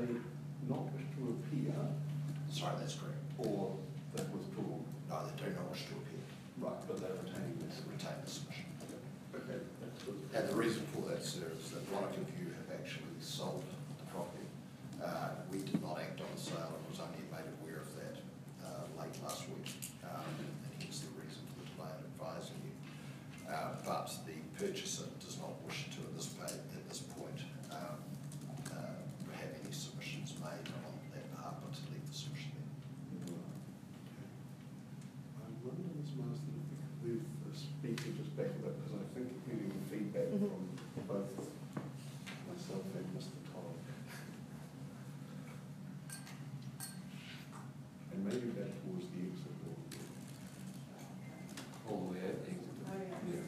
they not wish to appear, Sorry, that's correct. or they withdraw? No, they do not wish to appear. Right, but they're retaining this. Retain the submission. Okay, that's good. And the reason for that, sir, is that Wanaka View have actually sold the property. We did not act on the sale, and was only made aware of that late last week, and hence the reason for the delay in advising you. But the purchaser does not wish to, at this point, have any submissions made on that behalf, but to leave the submission there. I wonder, Ms. Marsden, if we could move the speaker just back a bit, because I think we're getting feedback from both myself and Mr. Todd. And maybe back towards the exit door. All the way out the exit. Yeah.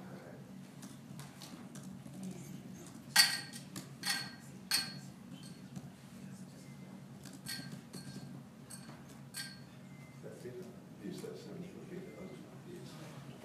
That better? Yes, that sounds a bit better, doesn't it? Yes.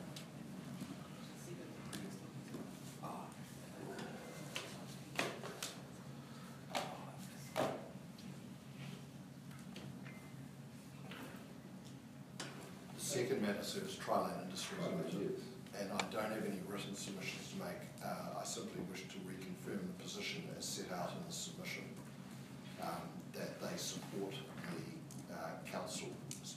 The second matter, sir, is Trilane Industries Limited. Yes. And I don't have any written submissions to make. I simply wish to reconfirm the position as set out in the submission, that they support the council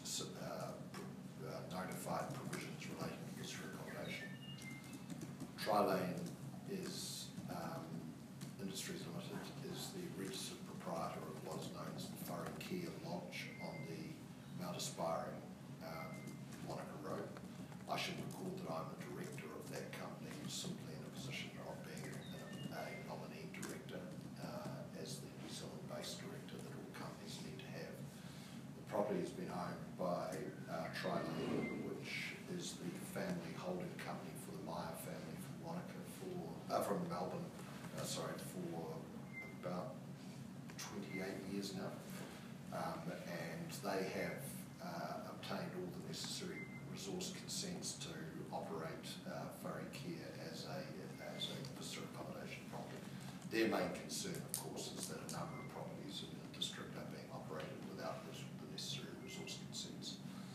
notified provisions relating to visitor accommodation. Trilane is Industries Limited is the registered proprietor of what is known as the Whare Kia Lodge on the Mount Aspiring Wanaka Road. I should record that I'm a director of that company, simply in a position of being a nominee director, as the New Zealand-based director that all companies need to have. The property has been owned by Trilane, which is the family holding company for the Meyer family from Wanaka from Melbourne, for about 28 years now. And they have obtained all the necessary resource consents to operate Whare Kia as a visitor accommodation property. Their main concern, of course, is that a number of properties in the district are being operated without the necessary resource consents.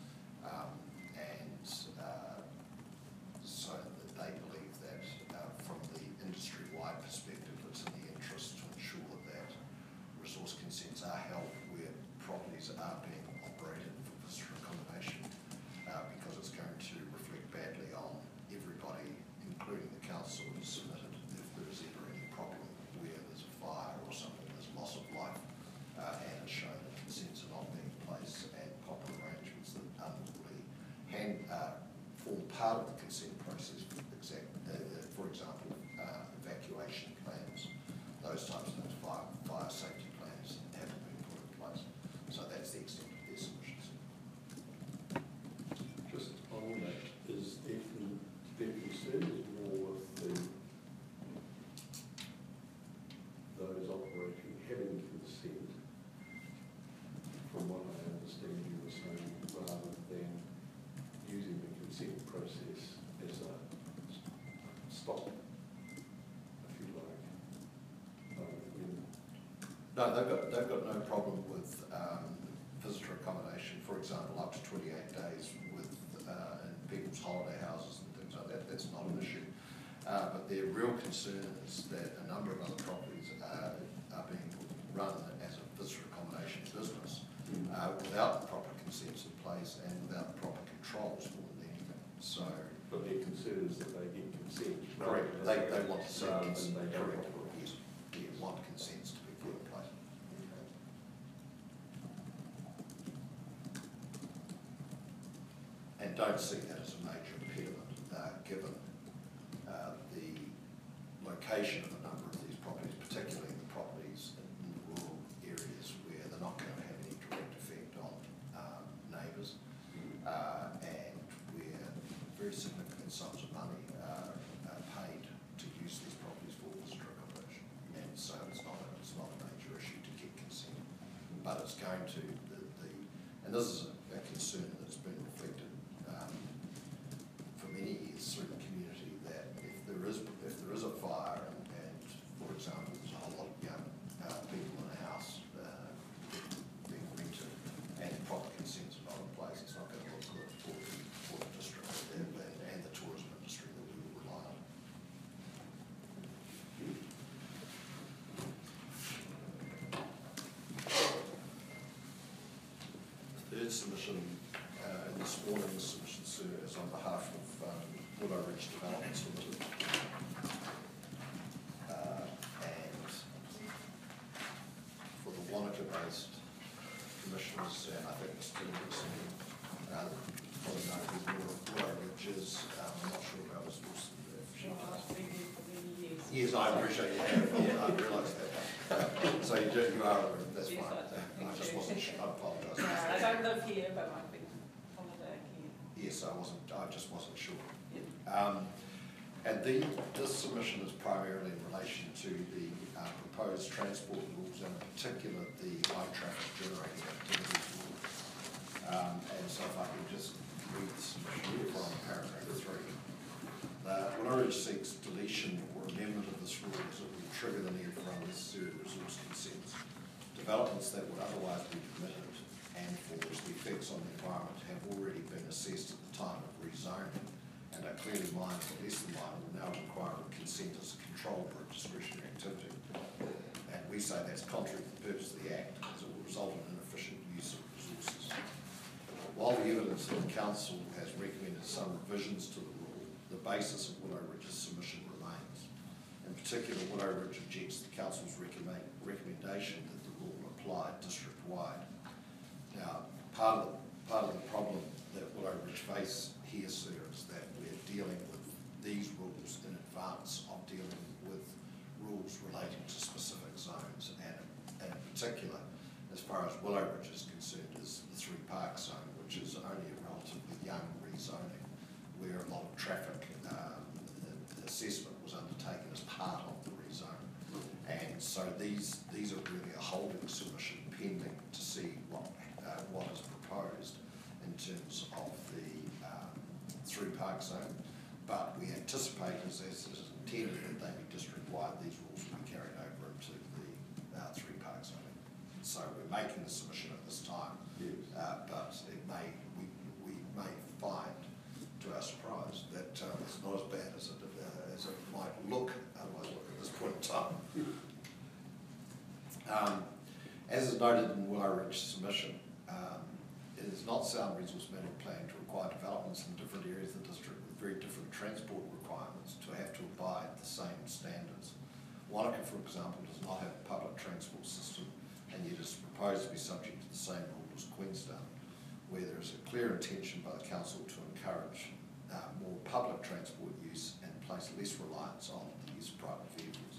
So that they believe that from the industry-wide perspective, it's in the interest to ensure that resource consents are held where properties are being operated for visitor accommodation, because it's going to reflect badly on everybody, including the council, who's submitted if there is ever any problem where there's a fire or something, there's loss of life, and it's shown that consents are not being in place, and proper arrangements that ultimately form part of the consent process, for example, evacuation plans, those types of things, fire safety plans haven't been put in place. So that's the extent of their submissions. Just on that, is their concern is more with those operating having consent, from what I understand you were saying, rather than using the consent process as a stop, if you like. No, they've got no problem with visitor accommodation, for example, up to 28 days with in people's holiday houses and things like that. That's not an issue. But their real concern is that a number of other properties are being run as a visitor accommodation business without the proper consents in place and without the proper controls more than anything. So, But their concern is that they get consent. correct. They want to see rather consent. than they don't Correct. want Yes. They want consents to be put in place. And don't see that as a major impediment, given the location of a number of these properties, particularly the properties in the rural areas where they're not going to have any direct effect on neighbours, and where very significant sums of money are paid to use these properties for visitor accommodation. And so it's not a major issue to get consent, but it's going to and this is a concern that's been reflected for many years through the community, that if there is a fire and for example, there's a whole lot of young people in a house, did submission in this morning's submission, sir, is on behalf of Willow Ridge Developments Limited. And for the Wanaka-based commissioners, and I think Mr. Wilson, probably know who Willow Ridge is. I'm not sure about Ms. Wilson. Yes, I appreciate you have. Yeah, I realise that. So you are aware, that's Yes, fine. I just wasn't sure. I apologise. I don't live here, but I've been on holiday here. Yes, I just wasn't sure. Yeah. And this submission is primarily in relation to the proposed transport rules, and in particular the high traffic generating activities rule. And so if I can just read the submission from paragraph 3. Willow Ridge seeks deletion or amendment of this rule as it will trigger the need for unnecessary resource consents. Developments that would otherwise be permitted and for which the effects on the environment have already been assessed at the time of rezoning and are clearly minor or less than minor will now require a consent as a control for a discretionary activity. And we say that's contrary to the purpose of the Act, as it will result in inefficient use of resources. While the evidence of the Council has recommended some revisions to the rule, the basis of Willow Ridge's submission remains. In particular, Willow Ridge objects to the Council's recommendation that the rule apply district-wide. Now, part of the problem that Willow Ridge face here, sir, is that we're dealing with these rules in advance of dealing with rules relating to specific zones, and in particular, as far as Willow Ridge is concerned, is the 3 Park Zone, which is only a relatively young rezoning, where a lot of traffic assessment was undertaken as part of the rezone. And so these are really a holding submission pending to see what is proposed in terms of the 3 Park Zone. But we anticipate, as it is intended, that they be district-wide, these rules will be carried over into the 3 Park Zone. So we're making the submission at this time, Yes. but we may find, to our surprise, that it's not as bad as it might look at this point in time. As is noted in Willow Ridge's submission, it is not sound resource management plan to require developments in different areas of the district with very different transport requirements to have to abide the same standards. Wanaka, for example, does not have a public transport system, and yet is proposed to be subject to the same rules as Queenstown, where there is a clear intention by the Council to encourage more public transport use and place less reliance on the use of private vehicles.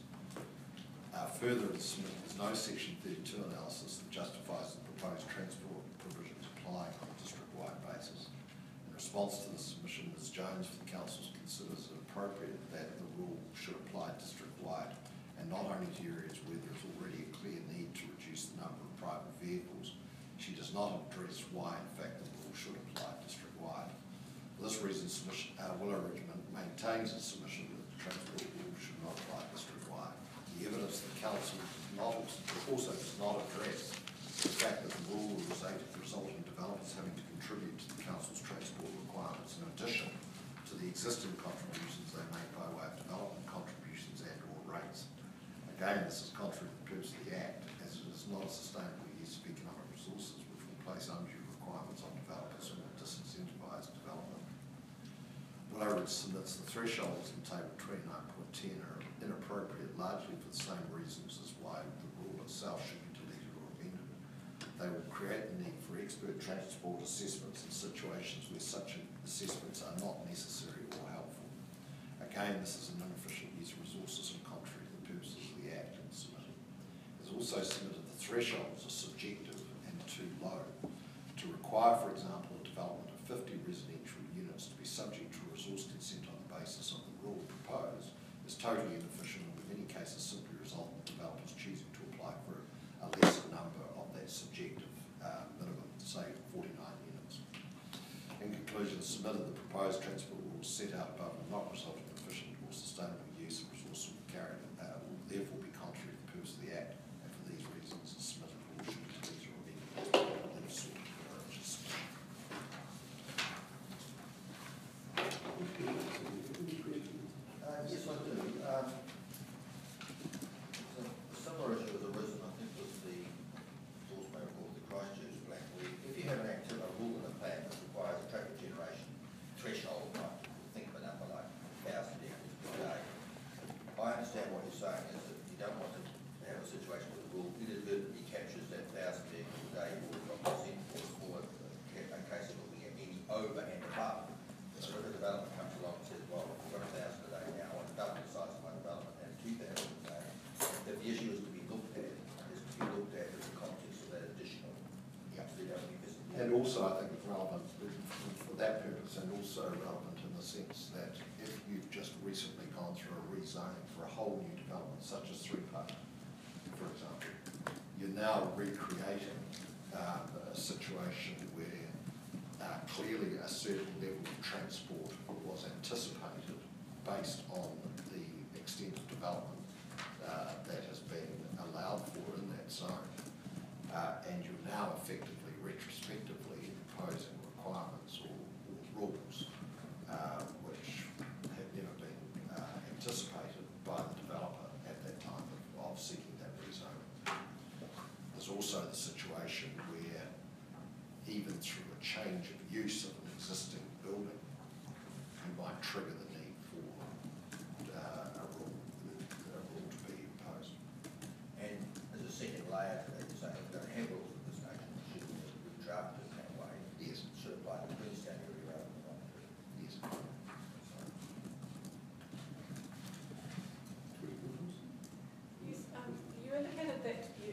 Further, there's no Section 32 analysis that justifies the proposed transport provisions applying on a district-wide basis. In response to this submission, Ms. Jones for the Council considers it appropriate that the rule should apply district-wide and not only to areas where there is already a clear need to reduce the number of private vehicles. She does not address why, in fact, the rule should apply district-wide. For this reason, Willow Ridge maintains its submission that the transport rule should not apply district-wide. The evidence of the Council also does not address the fact that the rule will result in developers having to contribute to the Council's transport requirements in addition to the existing contributions they make by way of development contributions and or rates. Again, this is contrary to the purpose of the Act, as it is not a sustainable use of economic resources which will place undue requirements on developers and will disincentivise development. Willow Ridge submits the thresholds in Table 29.10 are inappropriate largely for the same reasons as why the rule itself should be deleted or amended. They will create the need for expert transport assessments in situations where such assessments are not necessary or helpful. Again, this is an inefficient use of resources and contrary to the purposes of the Act and submitted. It is also submitted the thresholds are subjective and too low. To require, for example, a development of 50 residential units to be subject to resource consent on the basis of the rule proposed is totally inefficient and in many cases simply result in developers choosing to apply for a lesser number of that subjective minimum, say 49 units. In conclusion, submitted the proposed transport rules set out above will not result in efficient or sustainable use of resources will therefore be contrary to the purpose of the Act, and for these reasons the submitted rule should be deleted or amended as sought to encourage its submission. Yes, I do. A similar issue has arisen, I think, with the Force Mayor of the Christchurch Black Week. If you have an activity, you're saying is that you don't want to have a situation where the rule inadvertently captures that 1,000 vehicles a day or not consent for a case of looking at any over and above. So if a development comes along and says, well, we've got 1,000 a day now, and double the size of my development and 2,000 a day, if the issue is to be looked at, is to be looked at in the context of that additional. And also, I think it's relevant for that purpose, and also relevant in the sense that if you've just recently gone through a rezoning for a whole new development, such as 3 Park, for example, you're now recreating a situation where clearly a certain level of transport was anticipated based on the extent of development that has been allowed for in that zone, and you're now effectively retrospectively imposing requirements or rules which have never been anticipated by the developer at that time of seeking that rezoning. There's also the situation where even through a change of use of an existing building, you might trigger the need for a rule to be imposed. And as a second layer to that, you're saying we've got to have rules of this nature, should we draft it that way? Yes. Should apply to the Queenstown area rather than one. Yes. Yes, you indicated that you,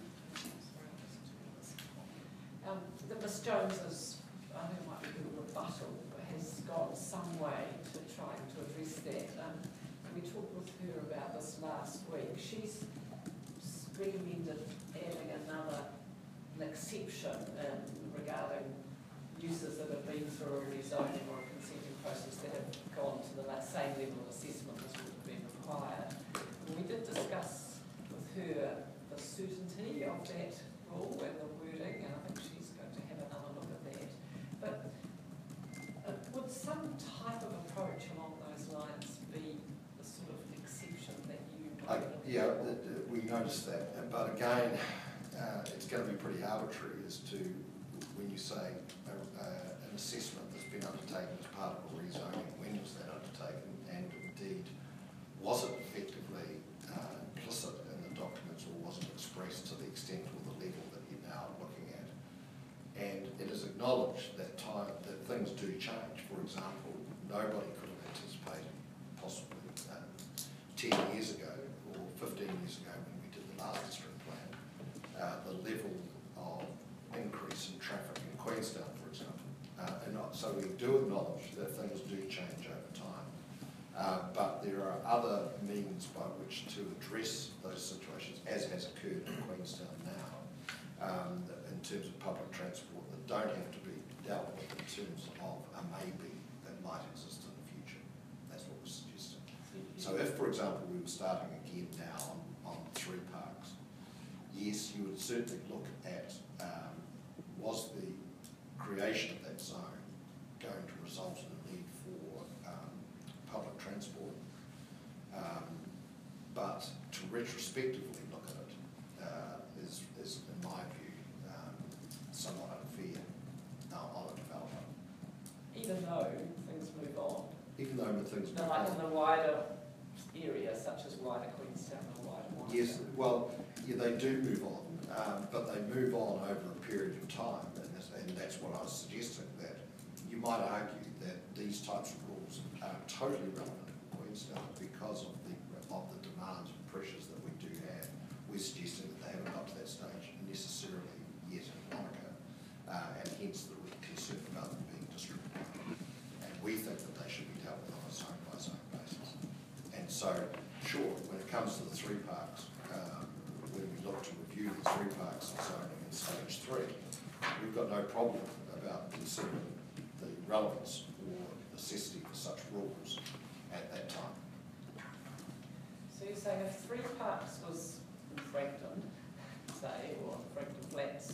that Ms Jones's, who might be a rebuttal, has gone some way to trying to address that. We talked with her about this last week. She's recommended adding an exception regarding uses that have been through a rezoning or a consenting process that have gone to the same level of assessment as would have been required. And we did discuss with her the certainty of that rule and the wording, and I think she's going to have another look at that. But would some type of approach along those lines be the sort of exception that you we noticed that, but again, it's going to be pretty arbitrary as to when you say an assessment that's been undertaken as part of a rezoning, when was that undertaken, and indeed, was it effectively implicit in the documents, or was it expressed to the extent or the level that you're now looking at? And it is acknowledged that things do change. For example, nobody could have anticipated possibly 10 years ago or 15 years ago when we did the last district plan, the level of increase in traffic in Queenstown, for example. So we do acknowledge that things do change over time, but there are other means by which to address those situations, as has occurred in Queenstown now, in terms of public transport, that don't have to be dealt with in terms of a maybe that might exist in the future. That's what we're suggesting. So if, for example, we were starting again now on 3 Parks, yes, you would certainly look at was the creation of that zone going to result in a need for public transport, but to retrospectively look at it is in my view, somewhat unfair on a developer. even though things move on. Even though things move Like on. in the wider area, such as wider Queenstown or wider Morrison. Yes, well, yeah, they do move on, but they move on over a period of time, and that's what I was suggesting, that you might argue that these types of rules are totally relevant in Queenstown because of the demands and pressures that we do have. We're suggesting that they haven't got to that stage necessarily yet in Monaco, and hence the concern about them being distributed. And we think that they should be dealt with on a zone-by-zone basis. And so, sure, when it comes to the 3 Parks, when we look to review the 3 Parks and zoning in stage 3, we've got no problem about considering the relevance or necessity for such rules at that time. So you're saying if 3 Parks was in Frankton, say, or Frankton Flats,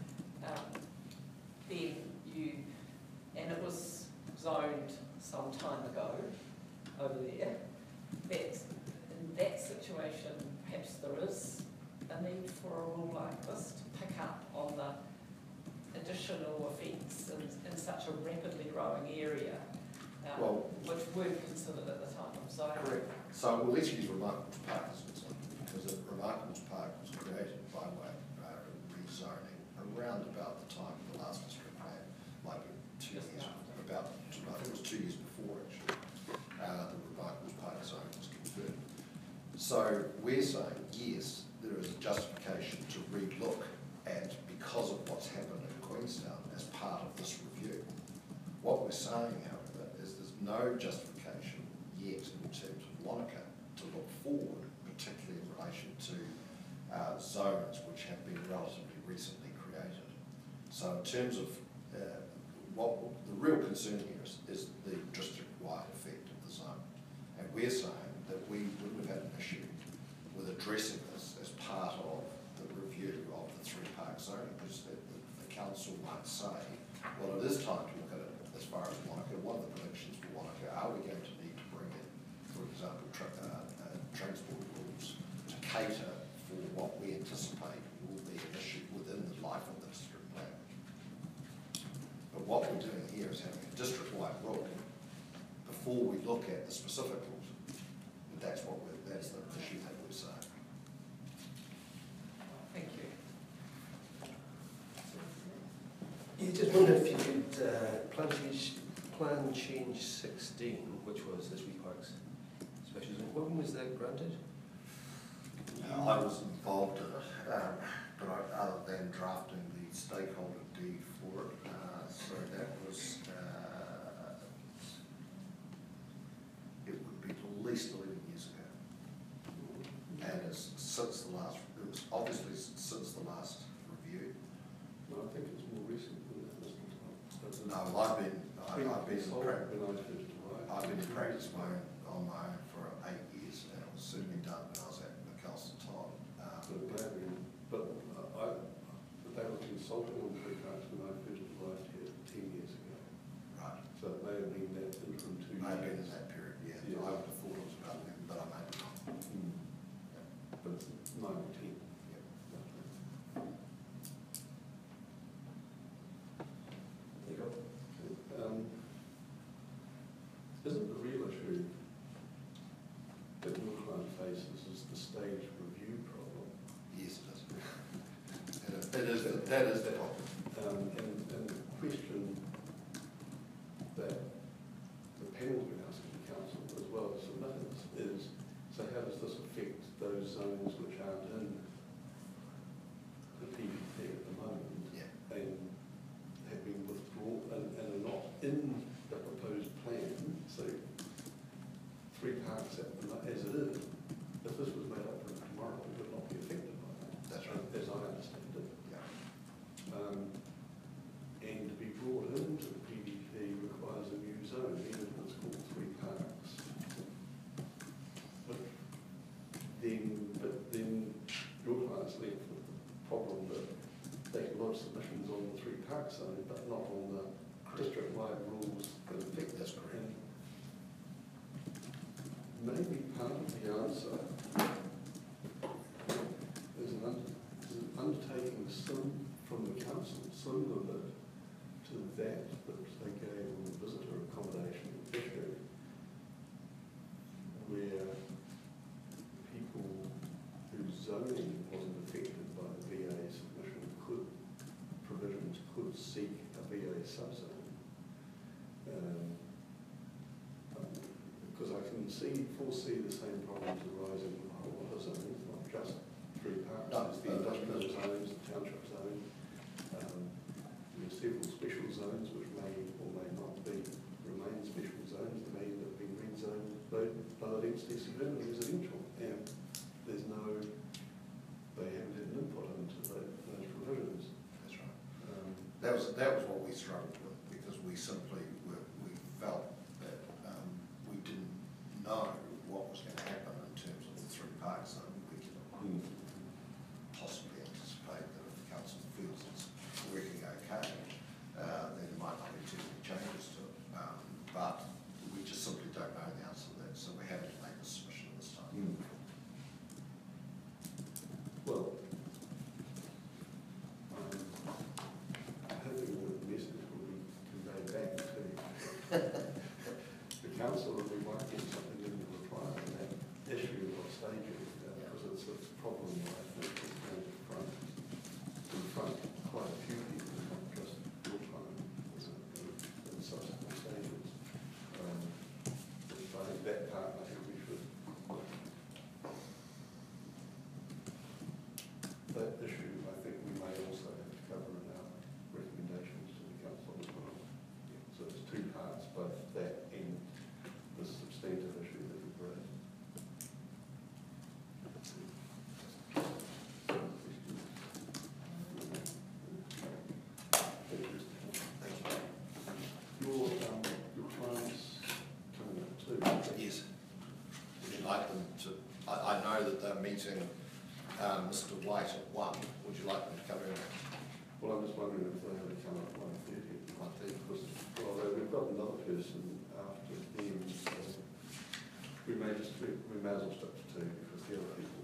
then and it was zoned some time ago over there, in that situation, perhaps there is a need for a rule like this to pick up on the additional effects in such a rapidly growing area Well- which weren't considered at the time of zoning. Correct. So, well, let's use Remarkables Park as an example, because Remarkables Park was created by way of rezoning around about the time of the last district plan, might be 2 Just years, after. about, I think it was 2 years before actually, the Remarkables Park zone was confirmed. So we're saying, yes, there is a justification to relook at, because of what's happened in Queenstown as part of this review. What we're saying, however, is there's no justification yet in terms of Wanaka to look forward, particularly in relation to zones which have been relatively recently created. So in terms of what the real concern here is the district-wide effect of the zone. And we're saying that we wouldn't have had an issue with addressing this as part of the review of the three-park zoning, because the council might say, well, it is time to look at it as far as Wanaka. One of the predictions for Wanaka, are we going to need to bring in, for example, transport rules to cater for what we anticipate will be an issue within the life of the district plan. But what we're doing here is having a district-wide rule before we look at the specific rules. And that's the issue that we're saying. Thank you. You just wonder if you could, plan change 16, which was the three parks special zone, when was that granted? I was involved in it, but other than drafting the stakeholder deed for it, so that was, it would be at least 11 years ago. And it's since the last, it was obviously since the last review. No, I think it's more recent than that, isn't it? No, I've been in practice. When I first arrived. I've been in practice on my own for 8 years, and it was certainly done when I was at Macalester Todd. But they were consulting on three parks when I first arrived here 10 years ago. Right. So it may have been that interim 2 years. May have been in that period, yeah. Yes. I would have thought it was about 11, but I may be wrong. But it's 9 or 10. Yeah. There you go. Isn't the real issue that your client faces is the stage review problem? Yes, it is. That is the problem. And the question that the panel's been asking the council as well as submitters is, so how does this affect those zones which aren't in the PDP at the moment? Yeah. And have been withdrawn and are not in the proposed plan? So three parks as it is, if this was made up for tomorrow, it would not be affected by that. That's right. As I understand it. Yeah. And to be brought into the PDP requires a new zone, even if it's called three parks. But then your client's left with the problem that they can lodge submissions on the three park zone, but not on the district-wide rules that affect That's this. correct. And maybe part of the answer is an undertaking from the council, similar to that they gave on the visitor accommodation issue, where people whose zoning wasn't affected by the VA submission provisions could seek a VA subzone. Because I can foresee the same problems arising in a whole lot of zones, not just three parks. There's the industrial zones, the township zone. There are several special zones which may or may not remain special zones. They may end up being rezoned lower density suburban residential. And they haven't had an input into those provisions. That's right. That was what we struggled with, because we simply we felt that we didn't know what was going to happen in terms of the three parks zone. We can possibly anticipate that if the council feels it's working okay, then there might not be too many changes to it. But we just simply don't know the answer to that, so we're having to make the submission this time. Well, I'm hoping that the message will be conveyed back to might get something in the reply on that issue of staging, because it's a problem that I think is going to confront quite a few people, not just your time, in subsequent stages. I think that part, I think we should, that issue, I think we may also have to cover in our recommendations to the council as well. So there's two parts, both that and the substantive issue that you've raised. Your clients coming up too. Yes. Would you like them to, I know that they're meeting Mr. White at 1. Would you like them to come in? Well, I'm just wondering if they have to come up at 1:30. 1:30? Because, well, we've got another person after him, so we may as well start to 2 because the other people